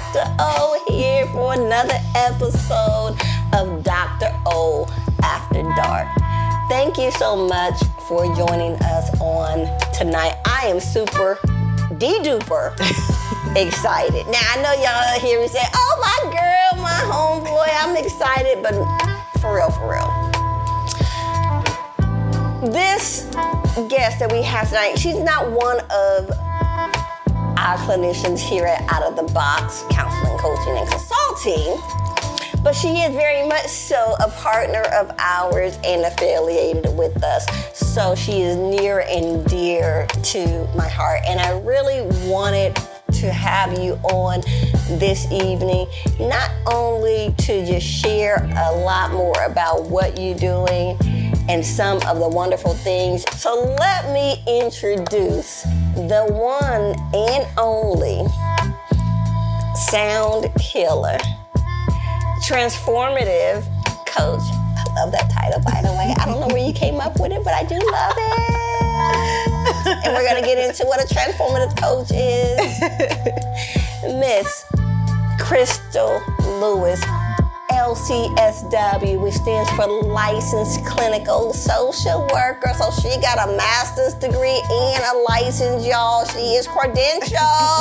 Dr. O here for another episode of Dr. O After Dark. Thank you so much for joining us on tonight. I am super de-duper excited. Now, I know y'all hear me say, oh, my girl, my homeboy, I'm excited, but for real. This guest that we have tonight, she's not one of our clinicians here at Out of the Box Counseling, Coaching, and Consulting, but she is very much so a partner of ours and affiliated with us. So she is near and dear to my heart, and I really wanted to have you on this evening, not only to just share a lot more about what you're doing and some of the wonderful things. So let me introduce the one and only sound healer, transformative coach. I love that title, by the way. I don't know where you came up with it, but I do love it. And we're gonna get into what a transformative coach is. Miss Crystal Lewis, LCSW, which stands for Licensed Clinical Social Worker. So she got a master's degree and a license, y'all. She is credentialed.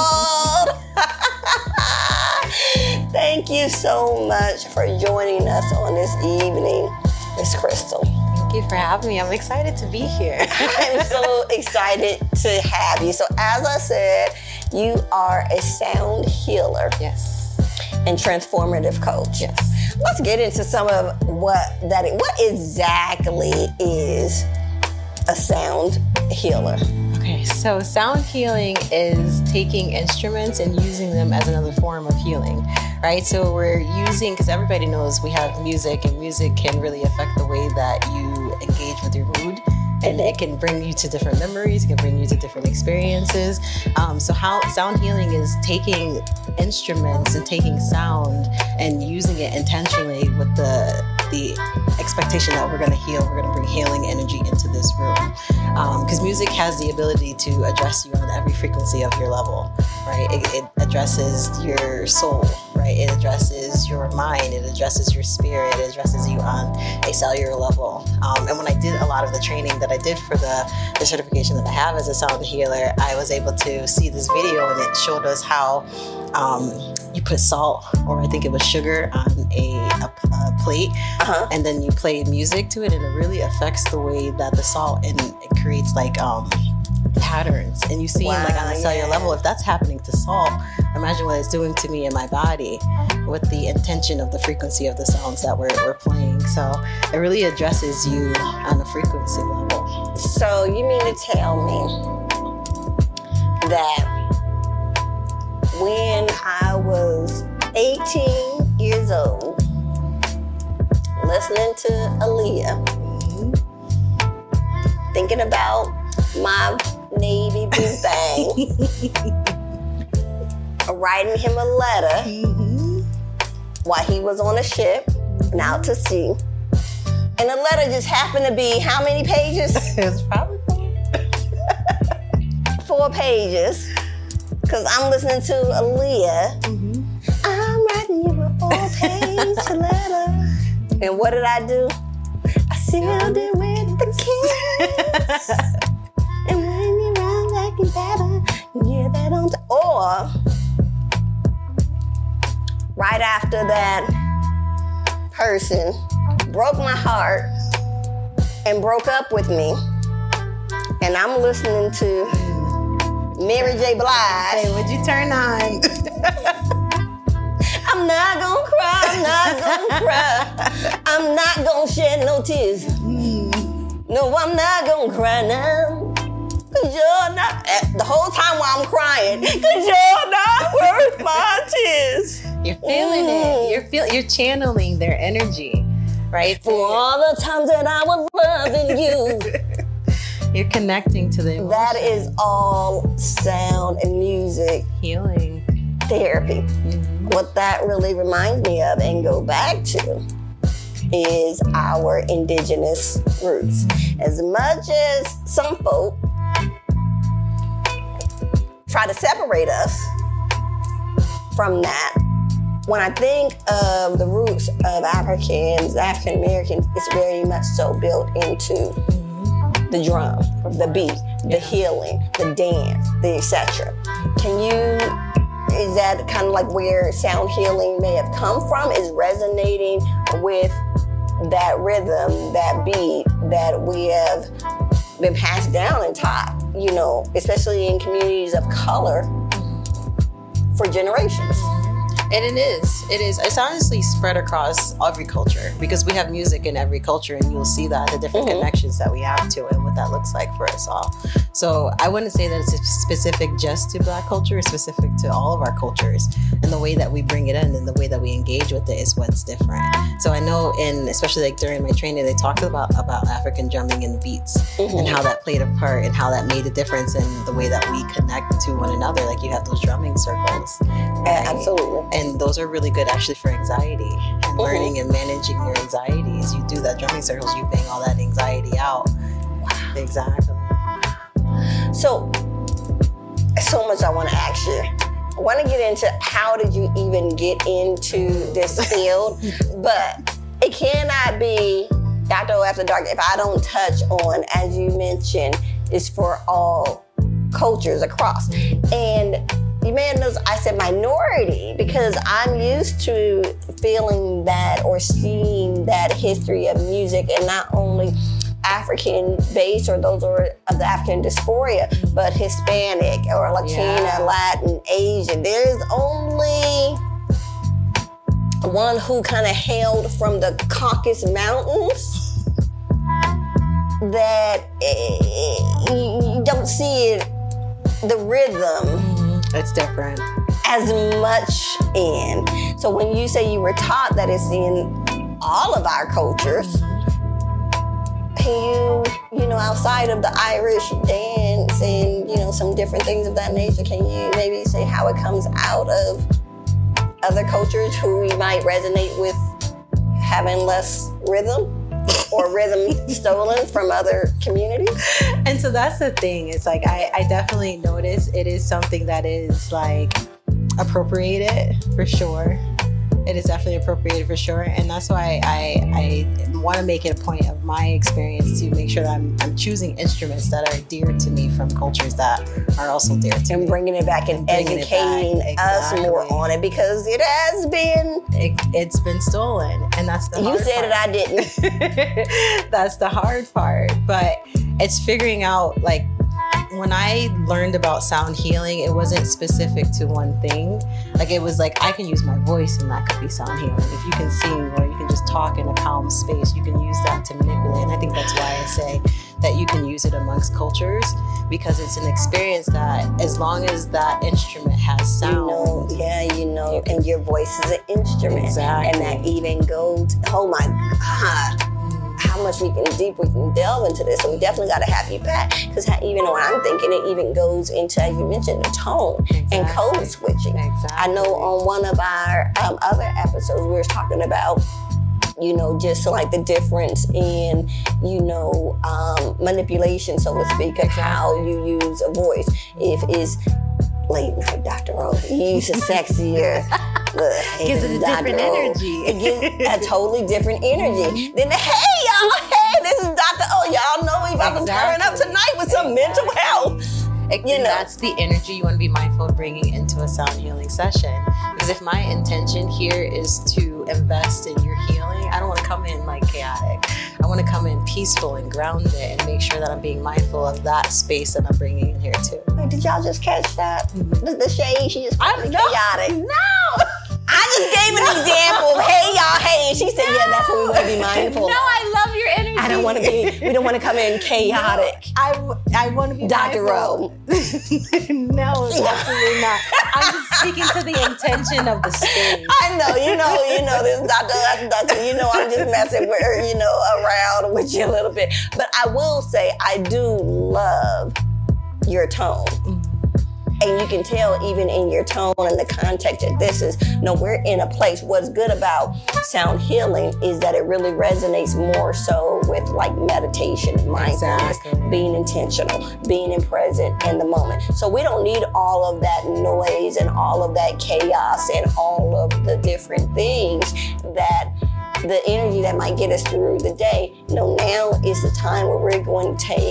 Thank you so much for joining us on this evening, Miss Crystal. Thank you for having me. I'm excited to be here. I'm so excited to have you. So as I said, you are a sound healer. Yes. And transformative coach. Yes. Let's get into some of what exactly is a sound healer. Okay, so sound healing is taking instruments and using them as another form of healing, right? So we're using, because everybody knows we have music, and music can really affect the way that you engage with your mood. And it can bring you to different memories, it can bring you to different experiences. So how sound healing is taking instruments and taking sound and using it intentionally with the expectation that we're going to heal, we're going to bring healing energy into this room. Because music has the ability to address you on every frequency of your level, right? It addresses your soul, right? It addresses your mind, it addresses your spirit, it addresses you on a cellular level. And when I did a lot of the training that I did for the certification that I have as a sound healer, I was able to see this video, and it showed us how you put salt, or I think it was sugar, on a plate, and then you play music to it, and it really affects the way that the salt, and it creates like patterns, and you see them like on a cellular level. If that's happening to salt, imagine what it's doing to me in my body with the intention of the frequency of the sounds that we're playing. So it really addresses you on a frequency level. So you mean to tell me that when I was 18 years old, listening to Aaliyah, thinking about my Navy blue thing, writing him a letter while he was on a ship and out to sea. And the letter just happened to be how many pages? It was probably 4 pages. Because I'm listening to Aaliyah. I'm writing you a 4-page letter. And what did I do? I sealed it with the kiss. And when you run like you better, yeah, that on or right after that person broke my heart and broke up with me, and I'm listening to Mary J. Blige. Hey, what'd you turn on? I'm not gonna cry, I'm not gonna cry. I'm not gonna shed no tears. No, I'm not gonna cry now. Cause you're not, the whole time while I'm crying, cause you're not worth my tears. You're feeling it. You're channeling their energy, right? For all the times that I was loving you. You're connecting to the emotion. That is all sound and music healing therapy. What that really reminds me of and go back to is our indigenous roots. As much as some folk try to separate us from that, when I think of the roots of African Americans, it's very much so built into the drum, the beat, the healing, the dance, the etc. Is that kind of like where sound healing may have come from? Is resonating with that rhythm, that beat that we have been passed down and taught, especially in communities of color for generations. And it is. It's honestly spread across every culture because we have music in every culture, and you'll see that the different connections that we have to it and what that looks like for us all. So I wouldn't say that it's specific just to Black culture. It's specific to all of our cultures, and the way that we bring it in and the way that we engage with it is what's different. So I know, especially like during my training, they talked about African drumming and beats and how that played a part and how that made a difference in the way that we connect to one another. Like you have those drumming circles. Right? Absolutely. And those are really good actually for anxiety and learning and managing your anxieties. You do that drumming circles, you bang all that anxiety out. Wow. Exactly. So much I want to ask you. I want to get into how did you even get into this field, but it cannot be Dr. O After Dark if I don't touch on, as you mentioned, it's for all cultures across. And you may have noticed I said minority because I'm used to feeling that or seeing that history of music, and not only African-based or those are of the African diaspora, but Hispanic or Latina, Latin, Asian. There's only one who kind of hailed from the Caucasus Mountains that you don't see it, the rhythm. It's different. As much in. So when you say you were taught that it's in all of our cultures, can you, outside of the Irish dance and, some different things of that nature, can you maybe say how it comes out of other cultures who we might resonate with having less rhythm? Or rhythm stolen from other communities? And so that's the thing. It's like I definitely notice it is something that is like appropriated for sure. It is definitely appropriated for sure. And that's why I want to make it a point of my experience to make sure that I'm choosing instruments that are dear to me from cultures that are also dear to me. And bringing it back and educating us more on it, because it has been... It's been stolen, and that's the hard part. You said it, I didn't. That's the hard part. But it's figuring out, like, when I learned about sound healing, it wasn't specific to one thing. Like, it was like, I can use my voice and that could be sound healing. If you can sing or you can just talk in a calm space, you can use that to manipulate. And I think that's why I say that you can use it amongst cultures, because it's an experience that as long as that instrument has sound. And your voice is an instrument. Exactly. And that even goes, oh my God. How much we can delve into this. So we definitely got to have you back, because even when I'm thinking, it even goes into, as you mentioned, the tone and code switching. Exactly. I know on one of our other episodes, we were talking about, just like the difference in, manipulation, so to speak, of how you use a voice. If it's late night Dr. O, you use a sexier, gives it a different energy. It gives a totally different energy. Then, hey y'all, this is Dr. O. Y'all know we about to turn up tonight with some mental health. That's the energy you want to be mindful of bringing into a sound healing session. Because if my intention here is to invest in your healing, I don't want to come in like chaotic. I want to come in peaceful and grounded and make sure that I'm being mindful of that space that I'm bringing in here too. Wait, did y'all just catch that? The shade, she just called it chaotic. No! I just gave an example of, hey y'all, hey, and she said, yeah, that's what we want to be mindful of. No, I love your energy. We don't want to come in chaotic. No, I want to be Dr. mindful. No, absolutely not. I'm just speaking to the intention of the space. I know, this Dr. I'm just messing with her, around with you a little bit. But I will say, I do love your tone. And you can tell even in your tone and the context that this is, no, we're in a place. What's good about sound healing is that it really resonates more so with like meditation and mindfulness, being intentional, being in present in the moment. So we don't need all of that noise and all of that chaos and all of the different things that the energy that might get us through the day. No, now is the time where we're going to take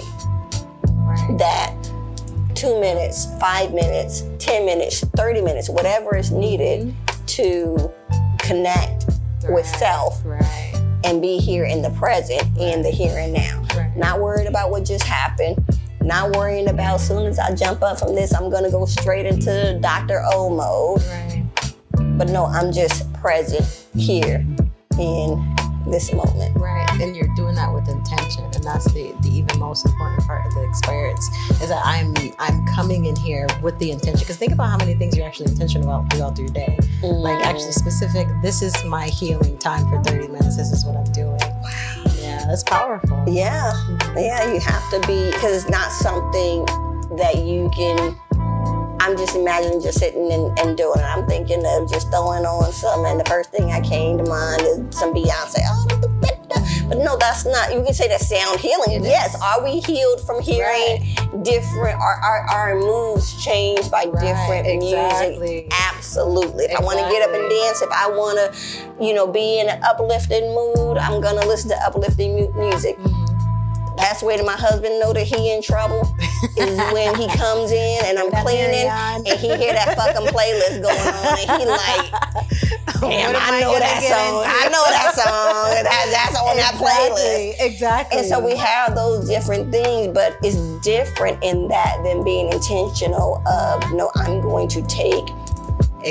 that 2 minutes, 5 minutes, 10 minutes, 30 minutes, whatever is needed to connect with self and be here in the present, in the here and now. Not worried about what just happened. Not worrying about as soon as I jump up from this, I'm gonna go straight into Dr. O mode. But no, I'm just present here in this moment. And you're doing that with intention, and that's the even most important part of the experience, is that I'm coming in here with the intention. Because think about how many things you're actually intentional about throughout your day. Like actually specific, this is my healing time for 30 minutes, this is what I'm doing. Wow. Yeah, that's powerful. Yeah, you have to be, because it's not something that you can, I'm just imagining just sitting and doing it. I'm thinking of just throwing on something, and the first thing that came to mind is some Beyonce. But no, that's not, you can say that's sound healing. Yes, are we healed from hearing different, are our moods changed by different music? Absolutely. If I want to get up and dance, if I want to, be in an uplifting mood, I'm going to listen to uplifting music. Best way to my husband know that he in trouble is when he comes in and I'm cleaning and he hear that fucking playlist going on and he like, damn, I know that song. I know that song. That's on that playlist. Exactly. And so we have those different things, but it's different in that than being intentional of, no, I'm going to take a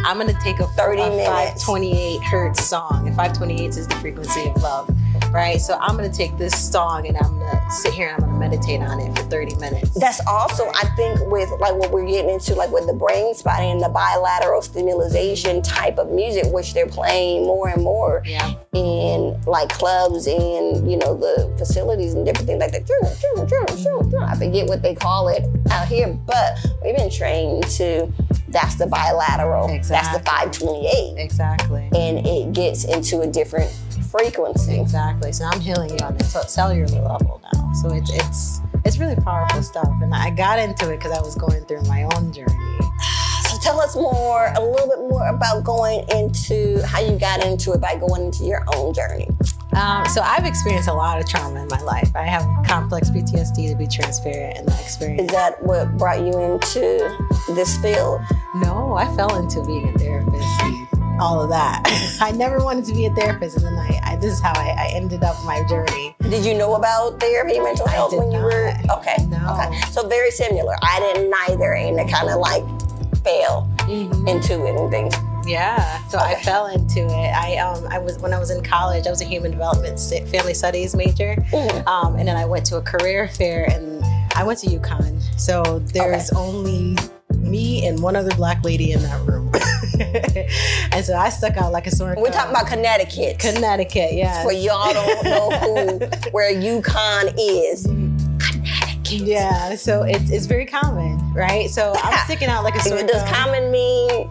528 hertz song. And 528 is the frequency of love. Right, so I'm gonna take this song and I'm gonna sit here and I'm gonna meditate on it for 30 minutes. That's also, I think, with like what we're getting into, like with the brain spotting and the bilateral stimulation type of music, which they're playing more and more in like clubs and the facilities and different things like that. I forget what they call it out here, but we've been trained to. That's the bilateral. That's the 528. Exactly. And it gets into a different frequency. Exactly. So I'm healing you on a cellular level now. So it's really powerful stuff. And I got into it because I was going through my own journey. So tell us a little bit more about going into how you got into it by going into your own journey. So I've experienced a lot of trauma in my life. I have complex PTSD, to be transparent in that experience. Is that what brought you into this field? No, I fell into being a therapist and all of that. I never wanted to be a therapist, and then this is how I ended up my journey. Did you know about therapy, mental health when you were? Okay. No. Okay. So very similar. I didn't either, and it kind of like fell into it and things. Yeah, so I fell into it. I was when I was in college, I was a human development family studies major, and then I went to a career fair, and I went to UConn. So there's only me and one other Black lady in that room, and so I stuck out like a sore thumb. We're talking about Connecticut. Connecticut, yeah. For y'all don't know where UConn is. Yeah, so it's very common, right? So I'm sticking out like a sore thumb. Does common mean?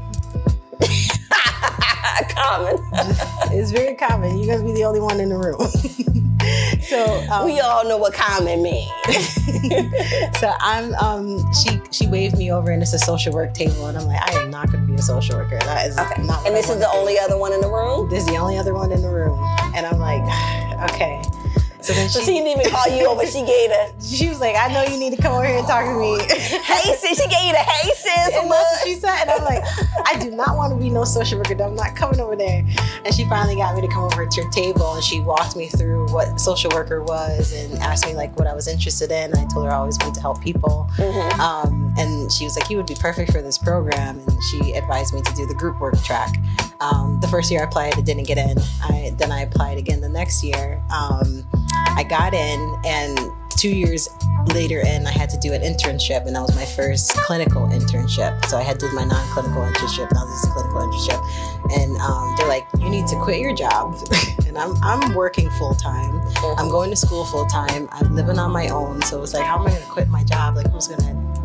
Common. It's very common. You're gonna be the only one in the room. So we all know what common means. So she waved me over and it's a social work table, and I'm like, I am not gonna be a social worker. That is not what And this is the only other one in the room? This is the only other one in the room. And I'm like, okay. So then she didn't even call you over. She was like, I know you need to come over here and talk to me. Hey sis, she gave you the hey sis. And that's what she said. And I'm like, I do not want to be no social worker. I'm not coming over there. And she finally got me to come over to her table, and she walked me through what social worker was and asked me like what I was interested in. And I told her I always wanted to help people. And she was like, you would be perfect for this program. And she advised me to do the group work track. The first year I applied, I didn't get in. Then I applied again the next year. I got in, and 2 years later I had to do an internship, and that was my first clinical internship. So I had did my non-clinical internship, now this is a clinical internship. And they're like, you need to quit your job. And I'm working full-time. I'm going to school full-time. I'm living on my own. So it's like, how am I going to quit my job? Like, who's going to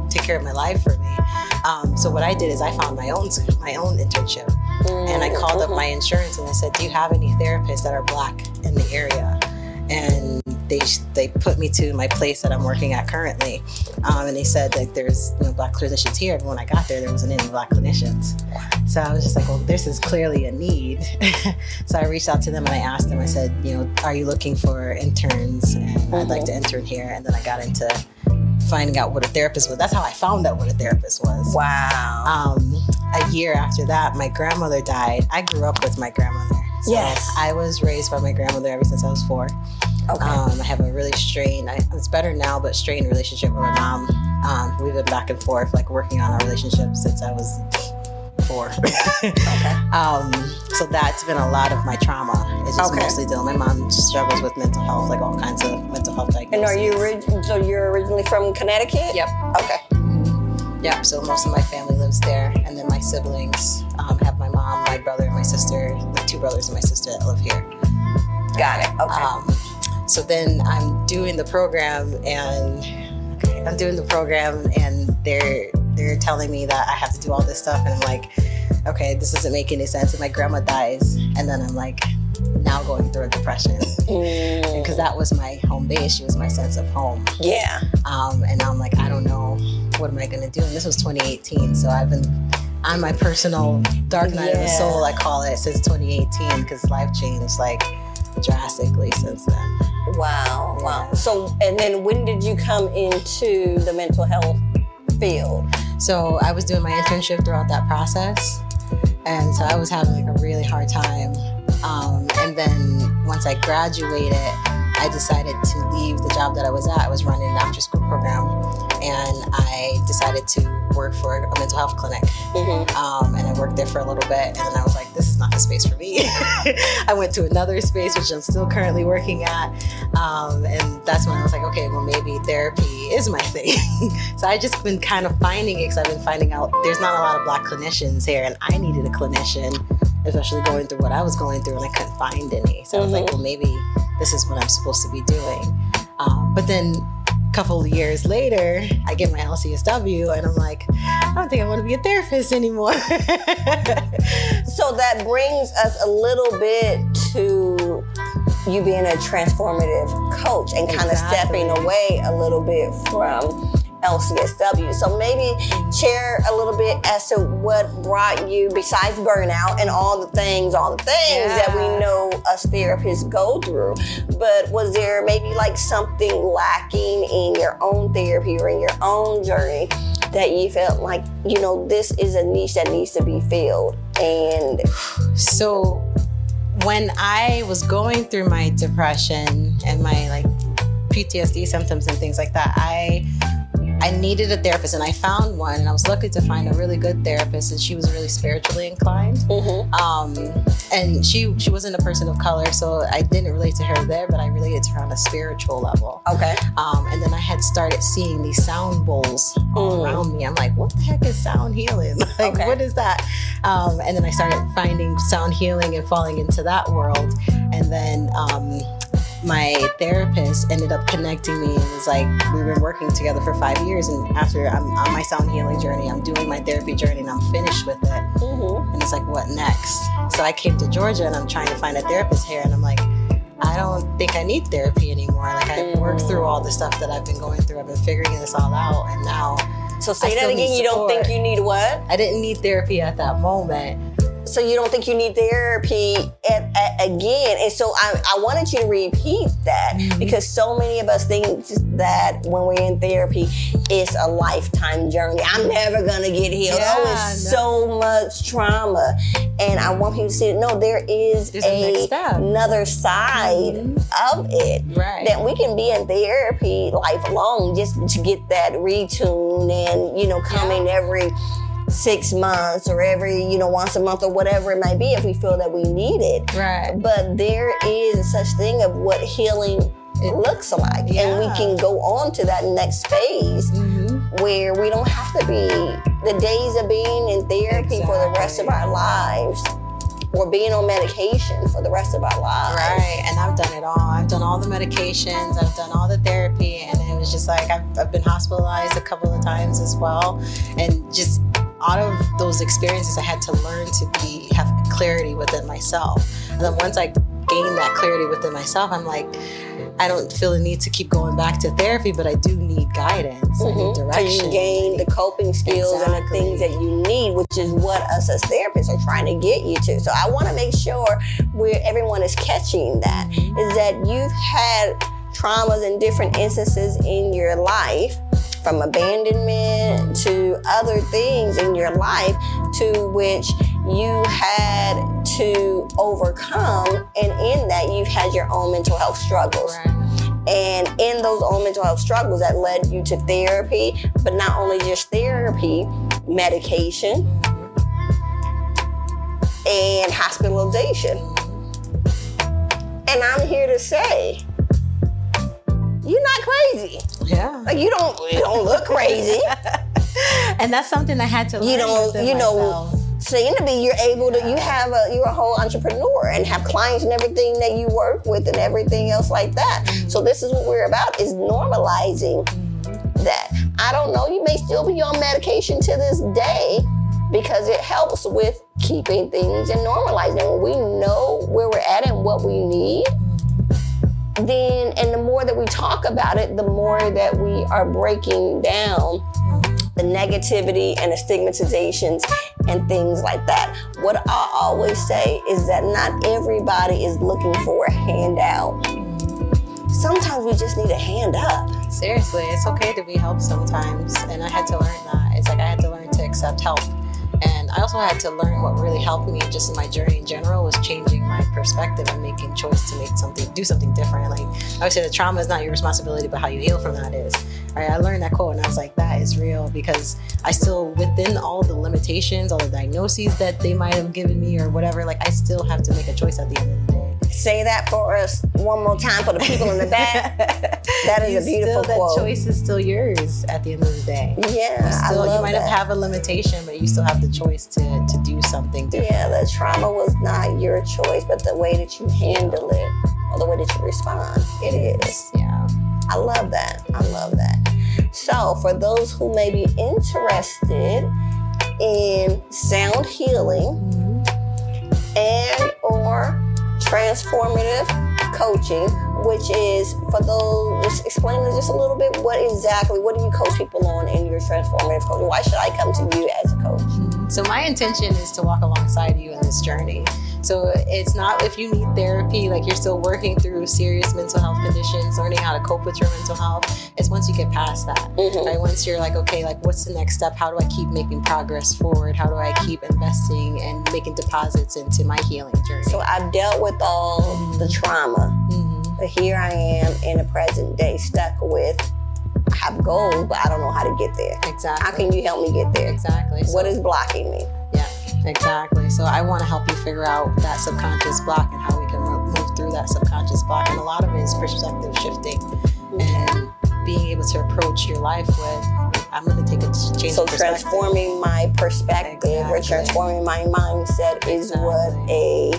take care of my life for me. So what I did is I found my own internship, and I called up my insurance and I said, do you have any therapists that are Black in the area? And they put me to my place that I'm working at currently, and they said that there's no Black clinicians here. But when I got there wasn't any Black clinicians. So I was just like, well, this is clearly a need. So I reached out to them and I asked them, I said, are you looking for interns? And I'd like to intern here. And then I got into finding out what a therapist was. That's how I found out what a therapist was. Wow. A year after that, my grandmother died. I grew up with my grandmother. So yes. I was raised by my grandmother ever since I was 4. Okay. I have a really strained, it's better now, but strained relationship with my mom. We've been back and forth, like working on our relationship since I was 4. Okay. So that's been a lot of my trauma. It's just mostly dealing. My mom struggles with mental health, like all kinds of mental health diagnoses. And are you so you're originally from Connecticut? Yep. Okay. Yep. So most of my family lives there, and then my siblings have my mom, my brother, and my sister, my 2 brothers and my sister that live here. Got it. Okay. So then I'm doing the program, and they're telling me that I have to do all this stuff, and I'm like, okay, this doesn't make any sense. And my grandma dies, and then I'm like, now going through a depression because that was my home base. She was my sense of home. Yeah. And now I'm like, I don't know, what am I gonna do? And this was 2018, so I've been on my personal dark night of the soul, I call it, since 2018, because life changed like drastically since then. Wow. So, and then when did you come into the mental health field? So I was doing my internship throughout that process, and so I was having like a really hard time. And then once I graduated, I decided to leave the job that I was at. I was running an after school program, and I decided to work for a mental health clinic. And I worked there for a little bit, and then I was like, this is not the space for me. I went to another space, which I'm still currently working at. And that's when I was like, okay, well, maybe therapy is my thing. So I just been kind of finding it, because I've been finding out there's not a lot of Black clinicians here, and I needed a clinician, especially going through what I was going through, and I couldn't find any. So I was like, well, maybe this is what I'm supposed to be doing. But then a couple of years later, I get my LCSW, and I'm like, I don't think I want to be a therapist anymore. So that brings us a little bit to you being a transformative coach and kind of stepping away a little bit from LCSW. So maybe share a little bit as to what brought you, besides burnout and all the things that we know us therapists go through. But was there maybe like something lacking in your own therapy or in your own journey that you felt like, this is a niche that needs to be filled? And so when I was going through my depression and my like PTSD symptoms and things like that, I needed a therapist, and I found one, and I was lucky to find a really good therapist, and she was really spiritually inclined. And she wasn't a person of color, so I didn't relate to her there, but I related to her on a spiritual level. Okay. And then I had started seeing these sound bowls all around me. I'm like, what the heck is sound healing? What is that? And then I started finding sound healing and falling into that world. And then my therapist ended up connecting me, and was like, we've been working together for 5 years, and after I'm on my sound healing journey, I'm doing my therapy journey, and I'm finished with it. And it's like, what next? So I came to Georgia, and I'm trying to find a therapist here, and I'm like, I don't think I need therapy anymore. Like, I worked through all the stuff that I've been going through. I've been figuring this all out, and now So say that again, you don't think you need what? I didn't need therapy at that moment. So you don't think you need therapy again. And so I wanted you to repeat that, because so many of us think that when we're in therapy, it's a lifetime journey. I'm never going to get healed. So much trauma. And I want people to see, no, there is another side of it. Right. That we can be in therapy lifelong just to get that retune and, coming every 6 months or every, once a month or whatever it might be if we feel that we need it. Right. But there is such thing of what healing looks like. And we can go on to that next phase where we don't have to be the days of being in therapy for the rest of our lives, or being on medication for the rest of our lives. Right, and I've done it all. I've done all the medications, I've done all the therapy, and it was It's just like I've been hospitalized a couple of times as well. And just out of those experiences, I had to learn to have clarity within myself. And then once I gained that clarity within myself, I'm like, I don't feel the need to keep going back to therapy, but I do need guidance. I need direction. So you gain the coping skills and the things that you need, which is what us as therapists are trying to get you to. So I want to make sure everyone is catching that, is that you've had traumas and different instances in your life, from abandonment to other things in your life, to which you had to overcome, and in that you've had your own mental health struggles. Right. And in those own mental health struggles that led you to therapy, but not only just therapy, medication, and hospitalization. And I'm here to say, you're not crazy. Yeah. Like you don't look crazy. And that's something I had to learn. Seem to be, you're a whole entrepreneur and have clients and everything that you work with and everything else like that. So this is what we're about, is normalizing that. I don't know, you may still be on medication to this day because it helps with keeping things and normalizing. When we know where we're at and what we need, then, and the more that we talk about it, the more that we are breaking down the negativity and the stigmatizations and things like that. What I always say is that not everybody is looking for a handout. Sometimes we just need a hand up. Seriously, it's okay to be helped sometimes. And I had to learn that. It's like I had to learn to accept help. And I also had to learn what really helped me just in my journey in general was changing my perspective and making choice to do something different. Like I would say, the trauma is not your responsibility, but how you heal from that is. Right? I learned that quote and I was like, that is real, because I still, within all the limitations, all the diagnoses that they might have given me or whatever, like I still have to make a choice at the end of the day. Say that for us one more time for the people in the back. That is a beautiful quote. That choice is still yours at the end of the day. Yeah, you might have a limitation, but you still have the choice to do something different. Yeah, the trauma was not your choice, but the way that you handle it or the way that you respond, it is. Yeah. I love that. So for those who may be interested in sound healing and or transformative coaching, which is for those, just explain just a little bit, what do you coach people on in your transformative coaching? Why should I come to you as a coach? So my intention is to walk alongside you in this journey. So it's not if you need therapy, like you're still working through serious mental health conditions, learning how to cope with your mental health. It's once you get past that, right? Once you're like, okay, like what's the next step? How do I keep making progress forward? How do I keep investing and making deposits into my healing journey? So I've dealt with all the trauma, but here I am in the present day stuck with, I have goals, but I don't know how to get there. Exactly. How can you help me get there? Exactly. What is blocking me? Yeah, exactly. So I want to help you figure out that subconscious block and how we can move through that subconscious block. And a lot of it is perspective shifting and being able to approach your life with, I'm going to take a change of perspective. So transforming my perspective or transforming my mindset is what a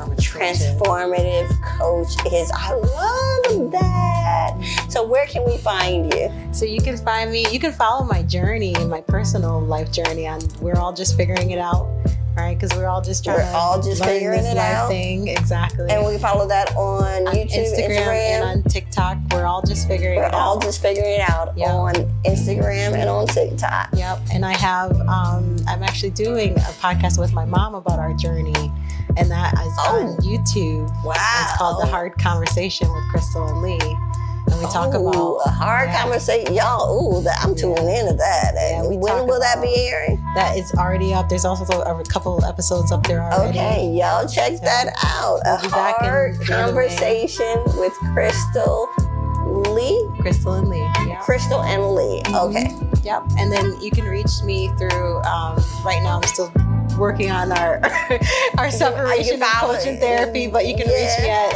transformative coach is. I love that. So where can we find you? So you can find me, you can follow my journey, my personal life journey on We're All Just Figuring It Out. Right, because we're all just trying to learn this life thing. Exactly. And we follow that on YouTube, Instagram, and on TikTok. We're all just figuring it out. We're all just figuring it out on Instagram and on TikTok. Yep. And I have, I'm actually doing a podcast with my mom about our journey, and that is on YouTube. Wow. It's called The Hard Conversation with Crystal and Lee. And we talk about a hard conversation. Y'all, I'm tuning into that. When will that be airing? That is already up. There's also a couple episodes up there already. Okay, y'all check that out. A hard conversation with Crystal Lee. Crystal and Lee. Yeah. Crystal and Lee. Okay. Yep. And then you can reach me through. Right now, I'm still working on our separation coaching therapy, but you can reach me at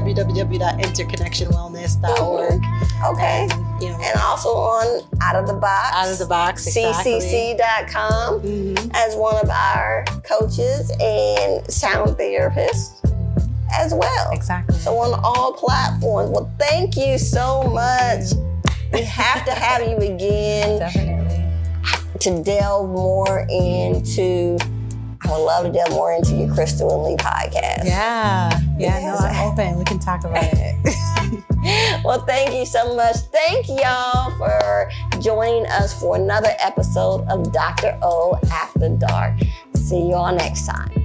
www.interconnectionwellness.org. Okay. And also on Out of the Box, exactly. ccc.com as one of our coaches and sound therapists as well. Exactly. So on all platforms. Well, thank you so much. We have have you again. Definitely. To delve more into, I would love to delve more into your Crystal and Lee podcast. Yeah. No, I'm open. We can talk about it. Well, thank you so much. Thank y'all for joining us for another episode of Dr. O After Dark. See you all next time.